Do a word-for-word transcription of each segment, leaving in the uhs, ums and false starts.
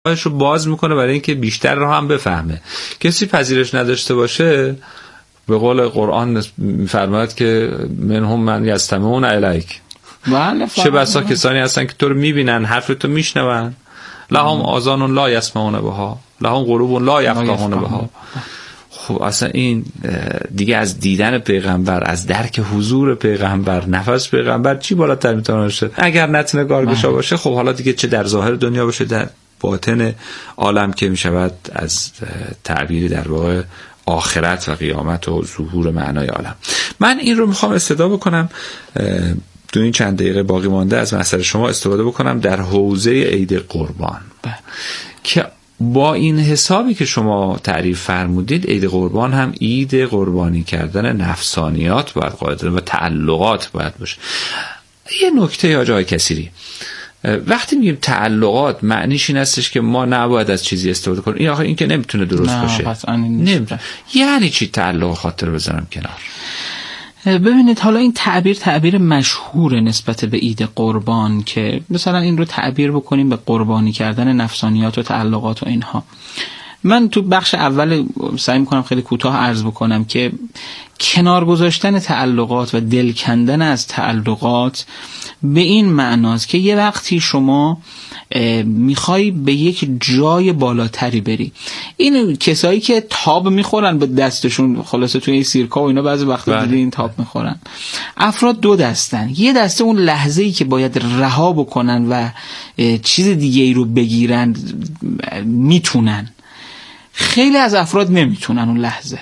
راهش رو باز میکنه برای اینکه بیشتر رو هم بفهمه. کسی پذیرش نداشته باشه، به قول قرآن میفرماید که منهم من یستمعون الیک، چه بسا کسانی هستن که تو رو میبینن، حرف تو میشنون، لهم آذان لا یسمعون بها لهم قلوب لا یفقهون بها. خب اصلا این دیگه از دیدن پیغمبر، از درک حضور پیغمبر، نفس پیغمبر چی بالاتر میتونه باشه؟ اگر نتونه کارگشا باشه، خب حالا دیگه چه در ظاهر دنیا باشه، در باطن عالم که میشود از تعبیری در واقع آخرت و قیامت و ظهور معنای عالم. من این رو میخوام استفاده بکنم، دو این چند دقیقه باقی مانده از مسئله شما استفاده بکنم در حوزه عید قربان که با این حسابی که شما تعریف فرمودید، عید قربان هم عید قربانی کردن نفسانیات باید قاعدتا و تعلقات باید باشه. یه نکته حاج آقای کثیری، وقتی میگیم تعلقات معنیش این هستش که ما نباید از چیزی استفاده کنیم، این آخه این که نمیتونه درست باشه. نمیتونه. یعنی چی تعلق خاطر بذارم کنار؟ ببینید حالا این تعبیر تعبیر مشهور نسبت به عید قربان که مثلا این رو تعبیر بکنیم به قربانی کردن نفسانیات و تعلقات و اینها. من تو بخش اول سعی میکنم خیلی کوتاه عرض بکنم که کنار گذاشتن تعلقات و دل کندن از تعلقات به این معناست که یه وقتی شما میخوای به یک جای بالاتری بری. این کسایی که تاب میخورن به دستشون، خلاصه توی این سیرکا و اینا بعضی وقتا دیدین تاب میخورن، افراد دو دستن. یه دسته اون لحظه‌ای که باید رها بکنن و چیز دیگه ای رو بگیرن میتونن، خیلی از افراد نمیتونن اون لحظه.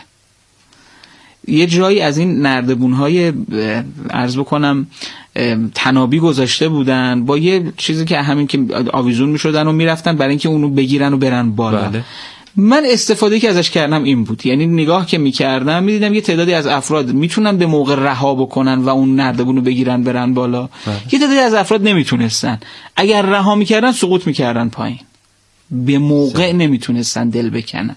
یه جایی از این نردبون‌های عرض بکنم تنابی گذاشته بودن با یه چیزی که همین که آویزون میشدن و میرفتن برای اینکه اونو بگیرن و برن بالا. بله. من استفاده که ازش کردم این بود، یعنی نگاه که میکردم میدیدم یه تعدادی از افراد میتونن به موقع رها بکنن و اون نردبونو بگیرن برن بالا. بله. یه تعدادی از افراد نمیتونستن، اگر رها میکردن سقوط میکردن پایین، به موقع نمیتونستن دل بکنن.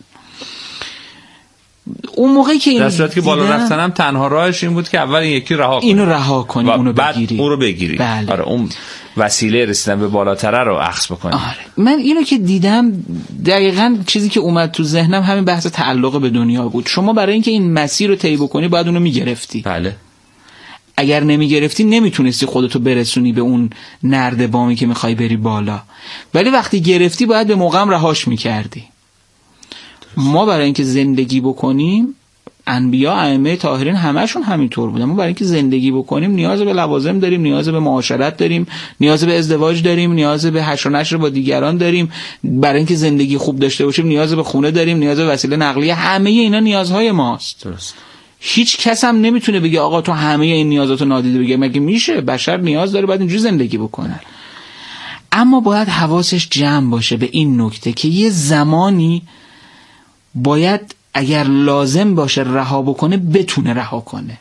اون موقعی که این در صورتی که بالا رفتنم تنها راهش این بود که اول این یکی رها کنی، اینو رها کنی، اونو بعد بگیری، اون رو بگیری. بله. آره، اون وسیله رسیدن به بالاتره رو اخذ بکنی. آره. من اینو که دیدم دقیقاً چیزی که اومد تو ذهنم همین بحث تعلق به دنیا بود. شما برای اینکه این مسیر رو طی بکنی باید اونو میگرفتی. بله. اگر نمیگرفتی نمیتونستی خودتو برسونی به اون نردبانی که میخوای بری بالا، ولی وقتی گرفتی باید به موقعم رهاش میکردی. ما برای اینکه زندگی بکنیم، انبیا، ائمه طاهرین همشون همینطور بودن. ما برای اینکه زندگی بکنیم نیاز به لوازم داریم، نیاز به معاشرت داریم، نیاز به ازدواج داریم، نیاز به حشر و نشر با دیگران داریم. برای اینکه زندگی خوب داشته باشیم نیاز به خونه داریم، نیاز به وسیله نقلیه. همه اینا نیازهای ماست. درست. هیچ کس هم نمیتونه بگه آقا تو همه این نیازاتو نادیده بگیر. مگه میشه؟ بشر نیاز داره، باید اینجوری زندگی بکنه. اما باید حواسش جمع باشه به این نکته که یه زمانی باید اگر لازم باشه رها بکنه بتونه رها کنه.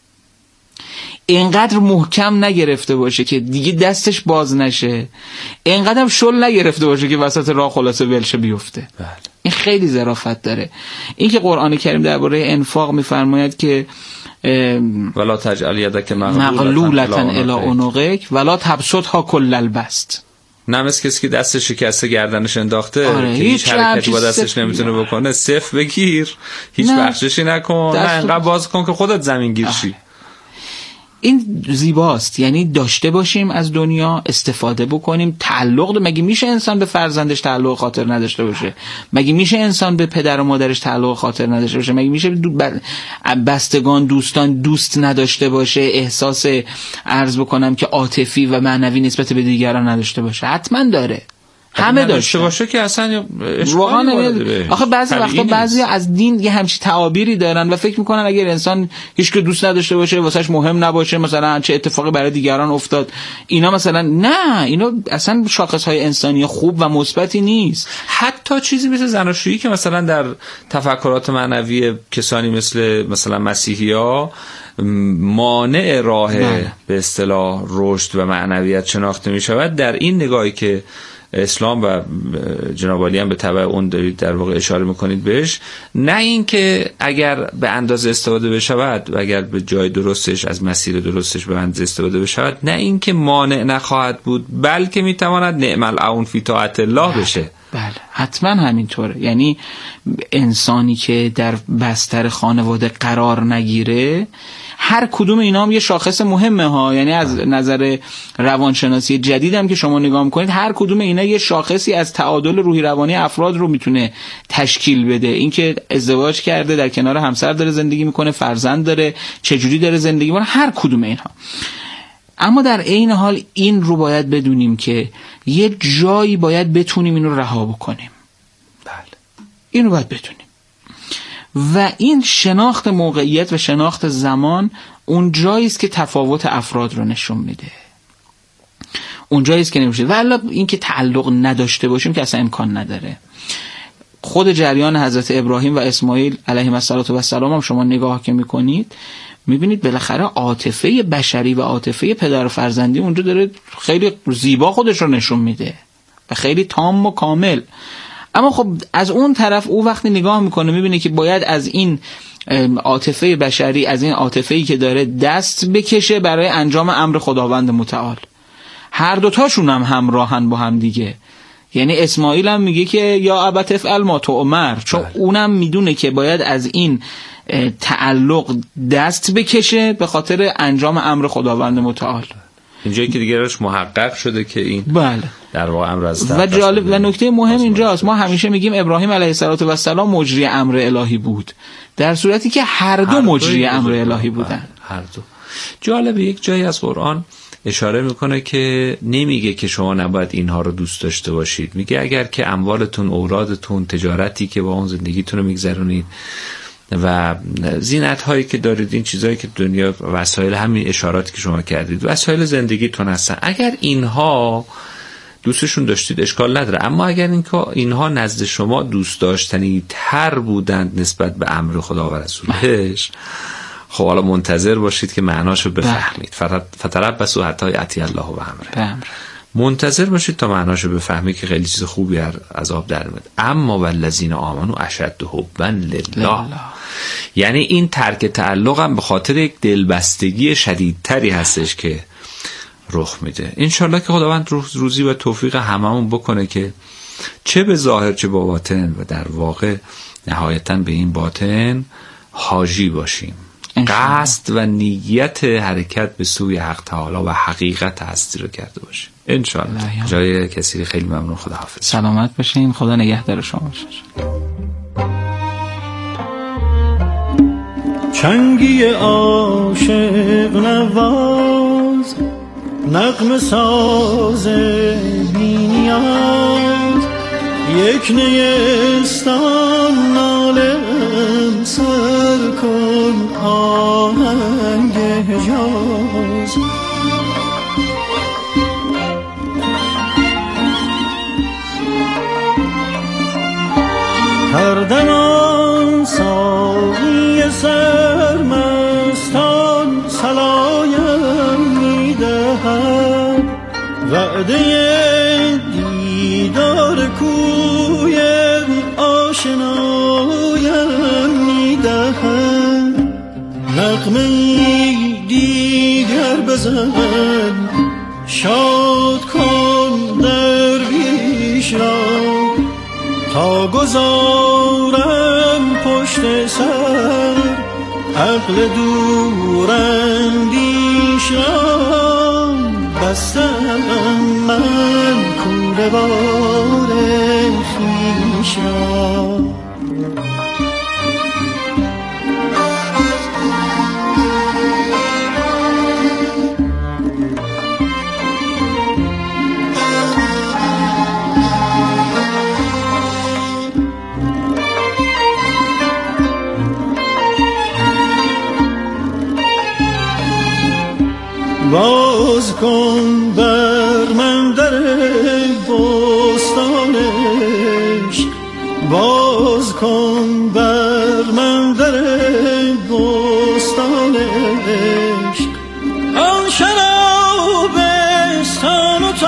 اینقدر محکم نگرفته باشه که دیگه دستش باز نشه، اینقدر شل نگرفته باشه که وسط راه خلاصه ولشه بیفته. بله. این خیلی ظرافت داره. این که قرآن کریم درباره انفاق میفرماید که ولا تجعل یدک مغلولة الی عنقک ولا تبسطها کل البسط. نه مثل کسی که دستش شکسته گردنش انداخته. آره، که هیچ حرکتی با دستش نمیتونه بکنه. صفر بگیر، هیچ بخششی نکن، نه انقدر باز کن که خودت زمین گیر شی. این زیباست، یعنی داشته باشیم از دنیا، استفاده بکنیم. تعلق ده. مگه میشه انسان به فرزندش تعلق خاطر نداشته باشه؟ مگه میشه انسان به پدر و مادرش تعلق خاطر نداشته باشه؟ مگه میشه بستگان، دوستان دوست نداشته باشه؟ احساس عرض بکنم که عاطفی و معنوی نسبت به دیگران نداشته باشه؟ حتما داره، همه داشته باشه که اصلا واقعا. آخه بعضی وقتا بعضی از دین یه همچین تعابیری دارن و فکر میکنن اگر انسان هیچ که دوست نداشته باشه، واسش مهم نباشه، مثلا چه اتفاقی برای دیگران افتاد، اینا مثلا نه، اینا اصلا شاخصهای انسانی خوب و مثبتی نیست. حتی چیزی مثل زناشویی که مثلا در تفکرات معنوی کسانی مثل مثلا مسیحی‌ها مانع راه بله. به اصطلاح رشد و معنویت شناخته می شود، در این نگاهی که اسلام و جناب عالی هم به تبع اون دارید در واقع اشاره میکنید بهش، نه این که اگر به اندازه استفاده بشود و اگر به جای درستش از مسیر درستش به اندازه استفاده بشود، نه این که مانع نخواهد بود، بلکه میتواند نعم العون فی طاعت الله بشه. بله حتما همینطوره. یعنی انسانی که در بستر خانواده قرار نگیره، هر کدوم اینا هم یه شاخص مهمه ها، یعنی از نظر روانشناسی جدیدم که شما نگاه میکنید هر کدوم اینا یه شاخصی از تعادل روحی روانی افراد رو میتونه تشکیل بده. اینکه ازدواج کرده، در کنار همسر داره زندگی میکنه، فرزند داره، چجوری داره زندگی میکنه، هر کدوم اینها. اما در عین حال این رو باید بدونیم که یه جایی باید بتونیم این رو رها بکنیم. بله این رو باید بدونیم و این شناخت موقعیت و شناخت زمان اون جایی است که تفاوت افراد رو نشون میده، اون جایی است که نمیشه. و الا این که تعلق نداشته باشیم که اصلا امکان نداره. خود جریان حضرت ابراهیم و اسماعیل علیهم السلام هم شما نگاه که میکنید میبینید بالاخره عاطفه بشری و عاطفه پدر و فرزندی اونجا داره خیلی زیبا خودش رو نشون میده و خیلی تام و کامل. اما خب از اون طرف او وقتی نگاه میکنه میبینه که باید از این عاطفه بشری، از این عاطفه‌ای که داره دست بکشه برای انجام امر خداوند متعال. هر دوتاشون هم همراهن با هم دیگه. یعنی اسماعیل هم میگه که یا ابت افعل ما تؤمر، چون اونم میدونه که باید از این تعلق دست بکشه به خاطر انجام امر خداوند متعال. اینجایی که دیگه راش محقق شده که این بله در واقع امر از و جالب و نکته مهم اینجاست، ما همیشه میگیم ابراهیم علیه السلام مجری امر الهی بود، در صورتی که هر دو هر مجری امر الهی بودن. هر دو. جالبه یک جایی از قرآن اشاره میکنه که نمیگه که شما نباید اینها رو دوست داشته باشید، میگه اگر که اموالتون، اولادتون، تجارتی که با اون زندگیتون رو میگذرونید و زینت هایی که دارید، این چیزهایی که دنیا وسایل، همین اشاراتی که شما کردید وسایل زندگیتون هستن، اگر اینها دوستشون داشتید اشکال نداره. اما اگر اینها نزد شما دوست داشتنی تر بودند نسبت به امر خدا و رسولش، خب حالا منتظر باشید که معناشو بفهمید. فتربصوا حتی یأتی الله و امره. منتظر باشید تا معناشو بفهمید که خیلی چیز خوبی از عذاب در میاد. اما والذین آمنوا اشد حبا لله، یعنی این ترک تعلق هم به خاطر یک دلبستگی شدیدتری هستش که رخ میده. انشالله که خداوند روزی و توفیق هممون بکنه که چه به ظاهر چه با باطن و در واقع نهایتاً به این باطن حاجی باشیم. قصد و نیت حرکت به سوی حق تعالی و حقیقت هستی رو کرده باشیم انشالله. جای کسی خیلی ممنون. خدا حافظ. سلامت باشین. خدا نگهدار شما باشه. چنگی عاشق نواز، نغمه ساز بی نیاز، یک نیستان نالم سر کن آهنگ حجاز. هر دمان ساقی سرمستان سلایم میدهد، وعده دیدار کوی آشنایم میدهد. نغمه دیگر بزن شاد کن درویش را، تا گذارم پشت سر عقل دوراندیش را. بستم من کوره بار خویش را. باز کن بر من در بستانش، باز کن بر من در بستانش. آن شرابستان و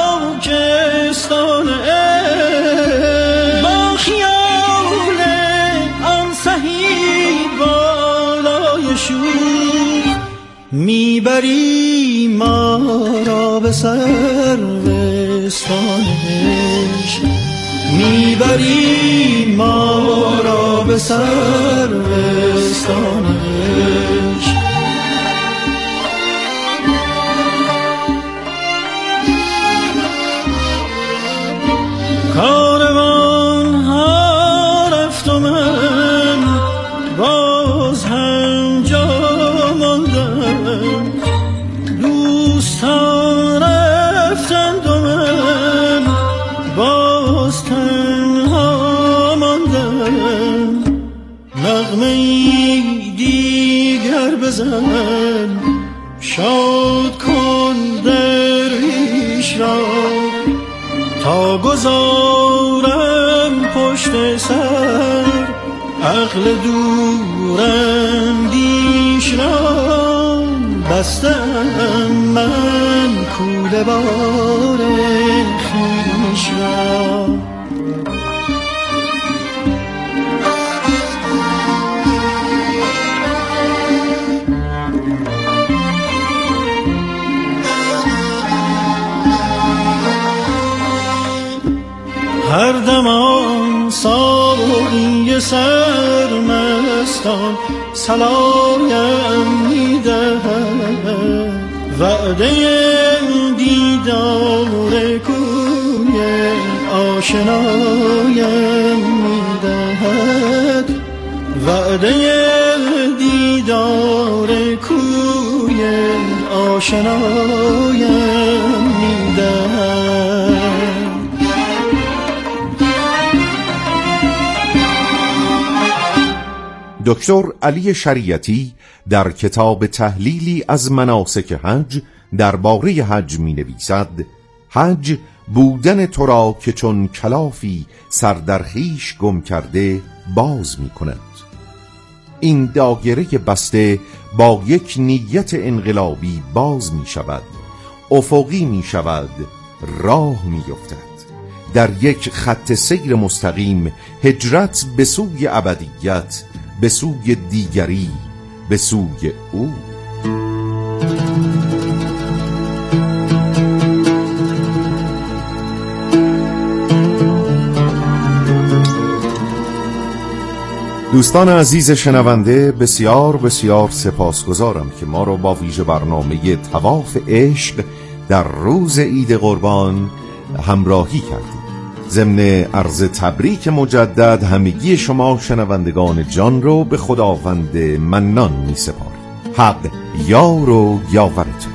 تاجستانش، با خیال آن سهی بالای شور میبری ما را به سروستانش. میبری ما را به سروستانش. کاروان ها رفت و من باز هم جا ماندم، دوستان رفتند و من باز تنها ماندم. نغمه دیگر بزن شاد کن درویش را، تا گذارم پشت سر عقل دوراندیش را. بستم من کوله بار خویش را. هر دمان ساقی سرمستان سلایم می‌دهد، وعده دیدار کوی آشنایم می‌دهد، وعده دیدار کوی آشنایم می‌دهد. دکتر علی شریعتی در کتاب تحلیلی از مناسک حج درباره حج می نویسد: حج بودن تو را که چون کلافی سر در خویش گم کرده باز می کند. این دایره بسته با یک نیت انقلابی باز می شود، افقی می شود، راه می افتد در یک خط سیر مستقیم، هجرت به سوی ابدیت، به سوی دیگری، به سوی او. دوستان عزیز شنونده، بسیار بسیار سپاسگزارم که ما رو با ویژه برنامه طواف عشق در روز عید قربان همراهی کردید. ضمن عرض تبریک مجدد همگی شما شنوندگان جان رو به خداوند منان می سپاریم. حق یار و یاورتون.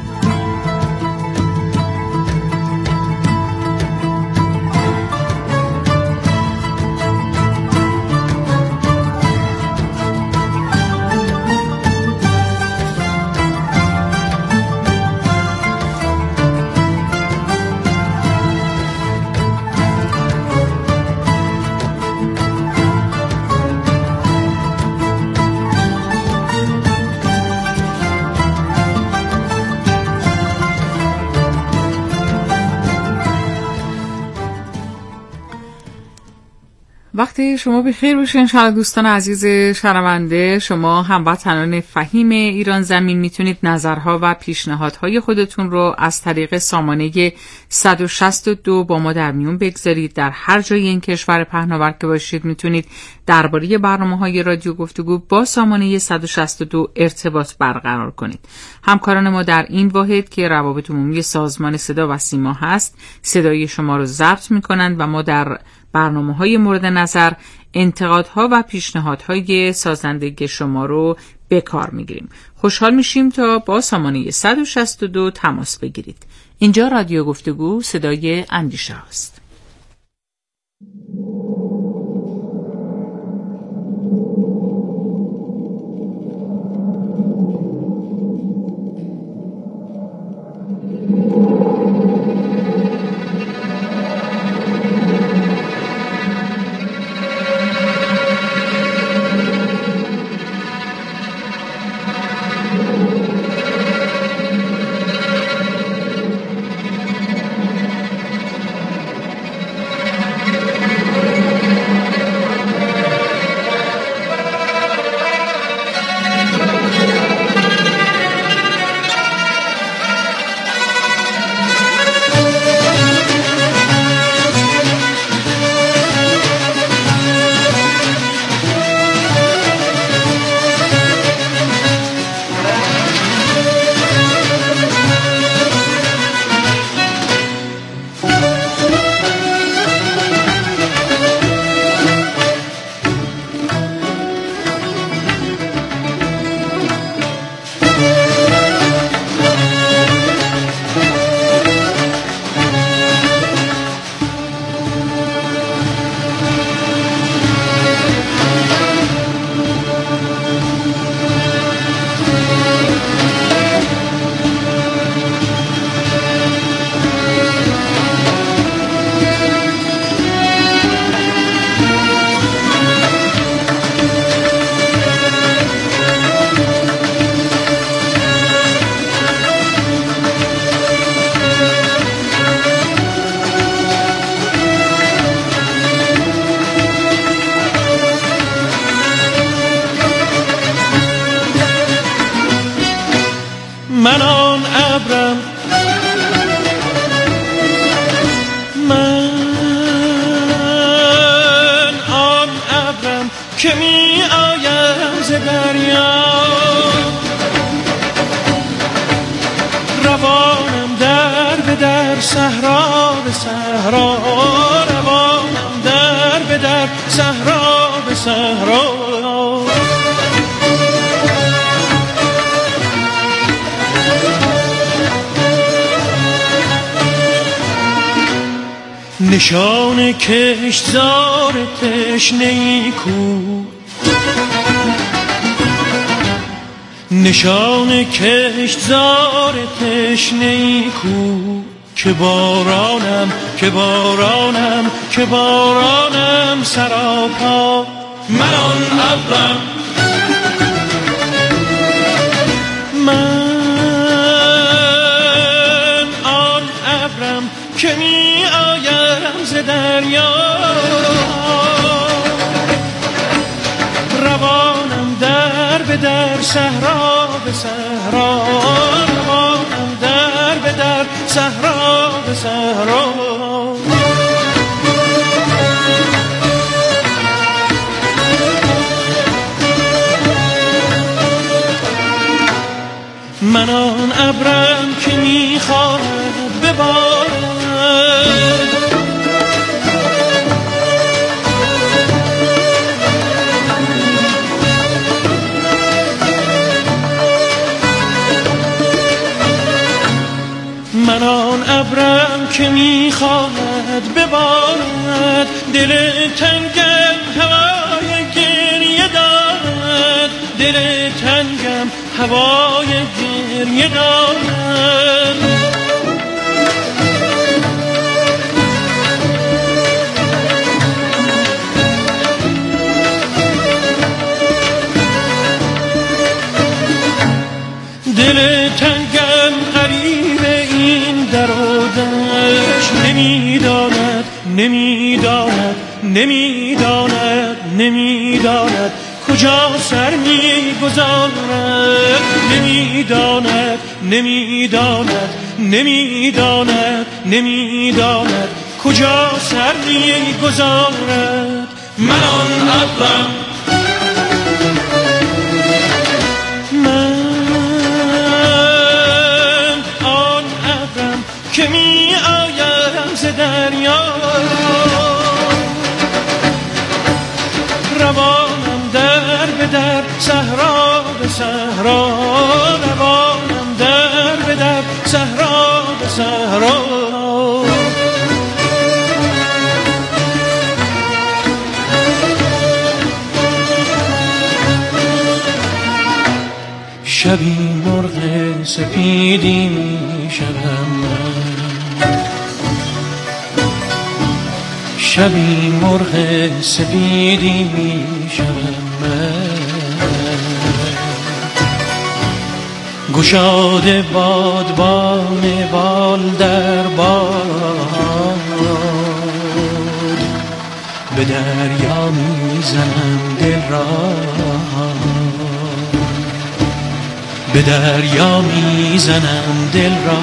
وقتی شما بخیر باشین انشاءالله دوستان عزیز شنونده. شما هموطنان فهیم ایران زمین میتونید نظرها و پیشنهادهای خودتون رو از طریق سامانه صد و شصت و دو با ما در میون بگذارید. در هر جای این کشور پهناور که باشید میتونید درباره برنامه‌های رادیو گفتگو با سامانه صد و شصت و دو ارتباط برقرار کنید. همکاران ما در این واحد که روابط عمومی سازمان صدا و سیما هست صدای شما رو ضبط میکنند و ما در برنامه‌های مورد نظر انتقادها و پیشنهادهای سازندگی شما رو به کار میگیریم. خوشحال میشیم تا با سامانه صد و شصت و دو تماس بگیرید. اینجا رادیو گفتگو صدای اندیشه است. من آن ابرم، من آن ابرم که می آیم ز دریا، روانم در به در صحرا به صحرا، روانم در به در صحرا به صحرا. نشان کشتزار تشنه‌ای کو، نشان کشتزار تشنه‌ای کو، که بارانم که بارانم که بارانم سراپا. من آن ابرم، من آن ابرم که می آیم ز دریا، روانم در به در صحرا به صحرا، روانم در به در صحرا به صحرا. من آن ابرم که میخواهد ببارد، من آن ابرم که میخواهد ببارد، دل تنگم هوای گریه دارد، دل تنگم هوای گریه دارد. دل تنگم غریب این در و دشت، نمیداند نمیداند نمیداند نمیداند کجا سر میگذارد، نمیداند نمیداند نمیداند نمیداند کجا سر میگذارد. من آن ابرم، من آن ابرم که می آیم ز دریا، روانم در به در صحرا به صحرا، روانم در به در صحرا به صحرا. شبی مرغ سپیدی می شوم من، شبی مرغ سپیدی می شوم من، گشاده بادبان بال در باد، به دریا می زنم دل را، به دریا می زنم دل را،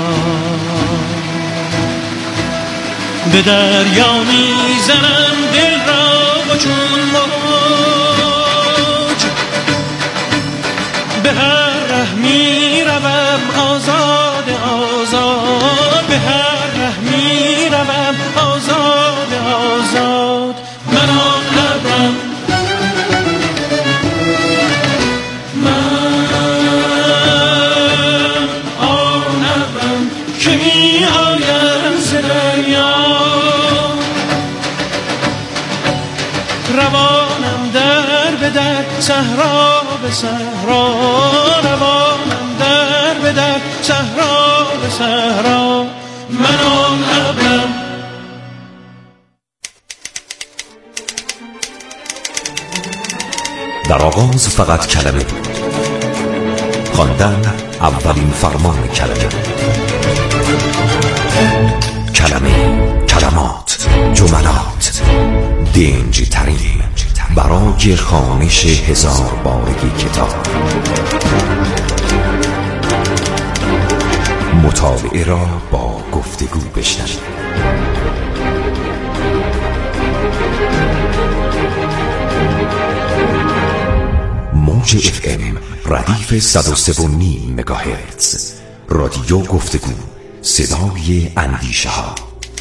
به دریا می زنم دل را و چون موج به هر ره می روم آزاد آزاد، به هر ره می روم آزاد آزاد. من آن ابرم، روانم در به در صحرا به صحرا، روانم در به در صحرا به صحرا. من آن ابرم. در آغاز فقط کلمه بود، خواندن اولین فرمان کلمه بود. کلمه، کلمات، جملات، دنج ترین برای خوانش هزار بارگی کتاب. مطالعه را با گفتگو بشنوید. موج اف ام ردیف صد و سه و نیم مگاهرتز. رادیو گفتگو، صدای اندیشه ها.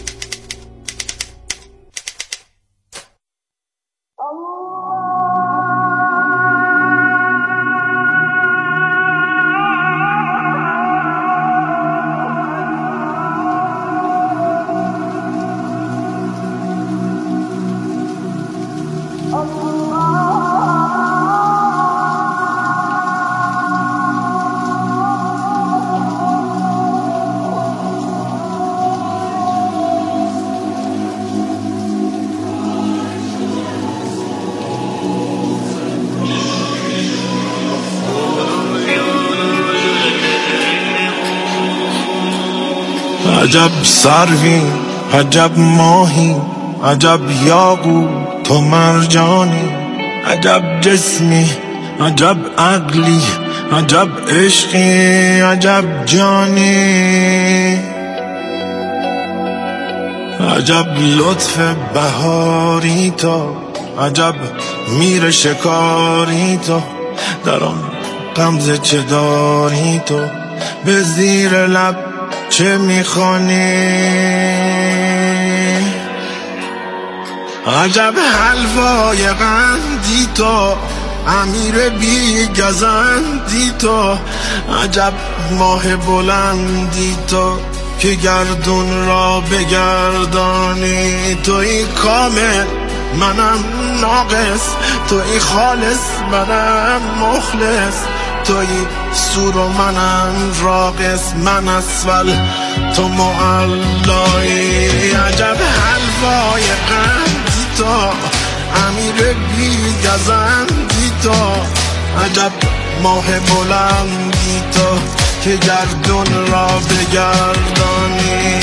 عجب سروی، عجب ماهی، عجب یاقوت و مرجانی، عجب جسمی، عجب عقلی، عجب عشقی، عجب جانی، عجب لطف بهاری تو، عجب میر شکاری تو، در آن غمزه چه داری تو، به زیر لب چه میخوانی، عجب حلوای قندی تو، امیر بی گزندی تو، عجب ماه بلندی تو که گردون را بگردانی، توی کامل منم ناقص، توی خالص منم مخلص، توی سور و منم راقص، من اسفل تو معلایی، عجب حلوای قندی تو، امیر بی گزندی تو، عجب ماه بلندی تو که گردون را بگردانی.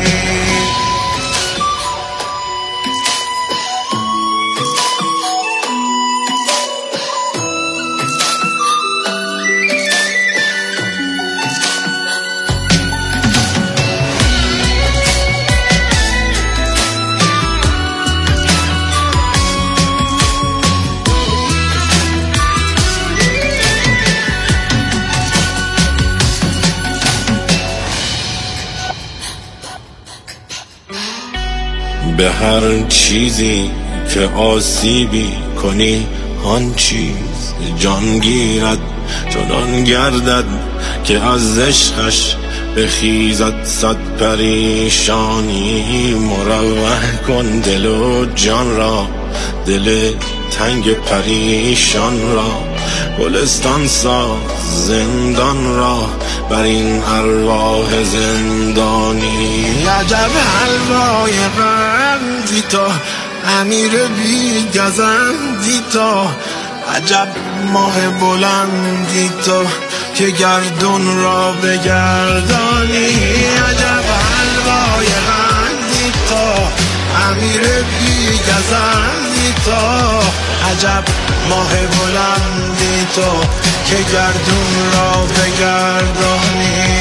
به هر چیزی که آسیبی کنی آن چیز جان گیرد، چنان گردد که از عشقش بخیزد صد پریشانی، مروح کن دل و جان را، دل تنگ پریشان را، گلستان ساز زندان را بر این ارواح زندانی، عجب حلوای قندی تو، امیر بی گزندی تو، عجب ماه بلندی تو که گردون را بگردانی، عجب حلوای قندی تو، امیر بی گزندی تو، عجب ماه بلندی تو که گردون را بگردانی.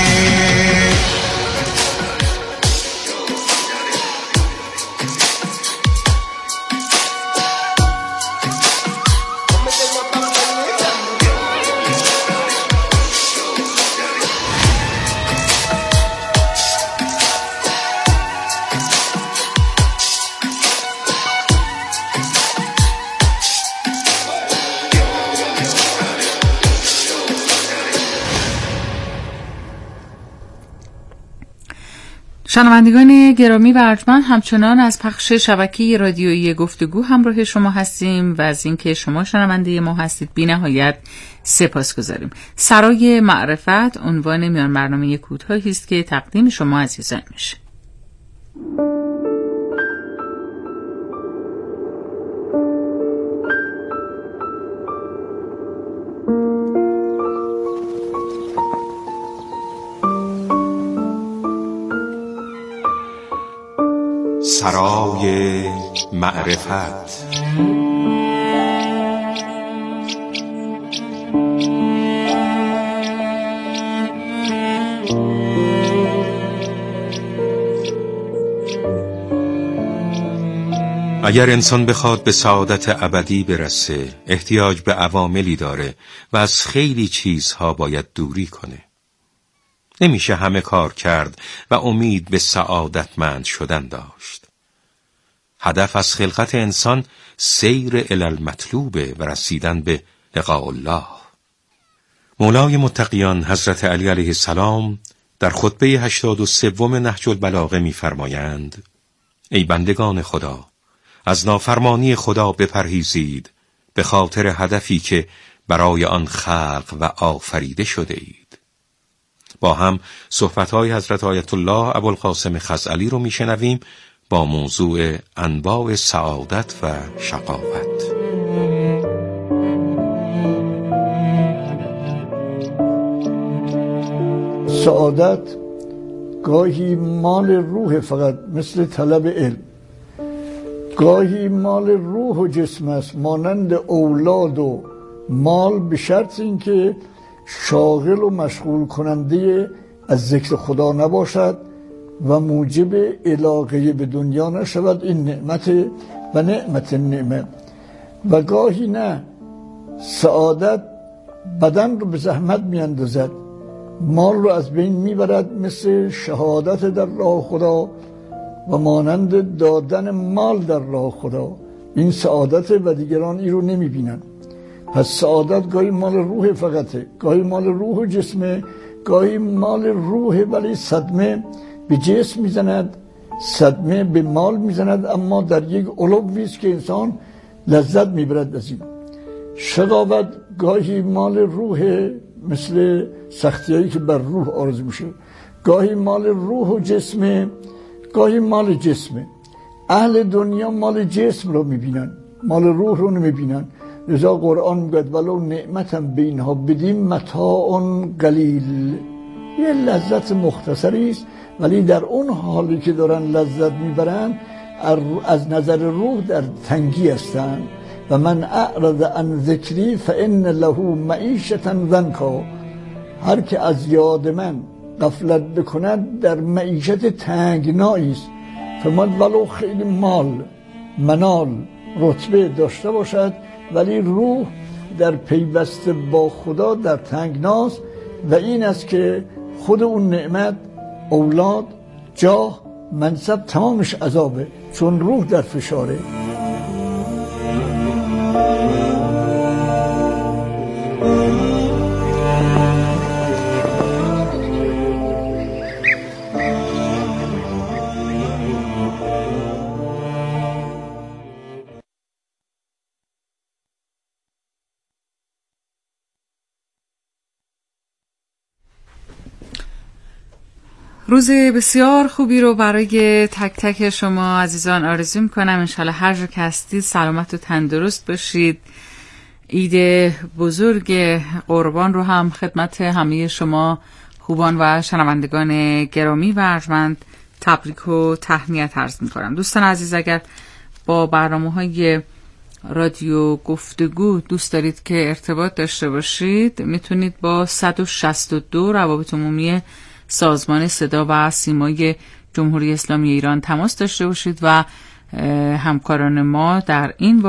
شنوندگان گرامی و ارجمند، همچنان از پخش شبکه رادیویی گفتگو همراه شما هستیم و از اینکه شما شنونده ما هستید بی نهایت سپاسگزاریم. سرای معرفت عنوان میان برنامه کوتاهی است که تقدیم شما عزیزان میشه. سرای معرفت. اگر انسان بخواد به سعادت ابدی برسه احتیاج به عواملی داره و از خیلی چیزها باید دوری کنه. نمیشه همه کار کرد و امید به سعادتمند شدن داشت. هدف از خلقت انسان سیر الی المطلوبه و رسیدن به لقاء الله. مولای متقیان حضرت علی علیه السلام در خطبه هشتاد و سوم نهج البلاغه می‌فرمایند: ای بندگان خدا، از نافرمانی خدا بپرهیزید به خاطر هدفی که برای آن خلق و آفریده شده اید. با هم صحبت‌های حضرت آیت الله ابوالقاسم خزعلی رو میشنویم با موضوع انواع سعادت و شقاوت. سعادت گاهی مال روح فقط مثل طلب علم، گاهی مال روح و جسم است مانند اولاد و مال، به شرط اینکه شاغل و مشغول کننده از ذکر خدا نباشد و موجب علاقه به دنیا نشود. این نعمت و نعمت نعمت. و گاهی نه، سعادت بدن رو به زحمت میاندازد، مال رو از بین میبرد، مثل شهادت در راه خدا و مانند دادن مال در راه خدا. این سعادت و دیگران این رو نمیبینن. پس سعادت گاهی مال روح فقطه، گاهی مال روح و جسمه، گاهی مال روح ولی صدمه به جسم میزند، صدمه به مال میزند، اما در یک علویست که انسان لذت میبرد از این. شقاوت گاهی مال روح، مثل سختیایی که بر روح آرزو میشه، گاهی مال روح و جسمه، گاهی مال جسمه. اهل دنیا مال جسم رو میبینن، مال روح رو نمیبینن. لذا قرآن میگوید ولو نعمتم به اینها بدیم متاع قلیل، یه لذت مختصری است، ولی در اون حالی که دارن لذت میبرن از نظر روح در تنگی هستن. و من اعرض عن ذکری فان له معیشة ضنکا، هر که از یاد من غفلت بکند در معیشت تنگنایی است. فرمود ولو خیلی مال، منال، رتبه داشته باشد، ولی روح در پیوسته با خدا در تنگناست. و این است که خود اون نعمت، اولاد، جاه، منصب، تمامش عذابه، چون روح در فشاره. روز بسیار خوبی رو برای تک تک شما عزیزان آرزو میکنم. انشالله هر جا که هستید سلامت و تندرست باشید. عید بزرگ قربان رو هم خدمت همه شما خوبان و شنوندگان گرامی و ارجمند تبریک و تهنیت عرض میکنم. دوستان عزیز، اگر با برنامه‌های رادیو گفتگو دوست دارید که ارتباط داشته باشید، میتونید با صد و شصت و دو روابط عمومی سازمان صدا و سیمای جمهوری اسلامی ایران تماس داشته باشید و همکاران ما در این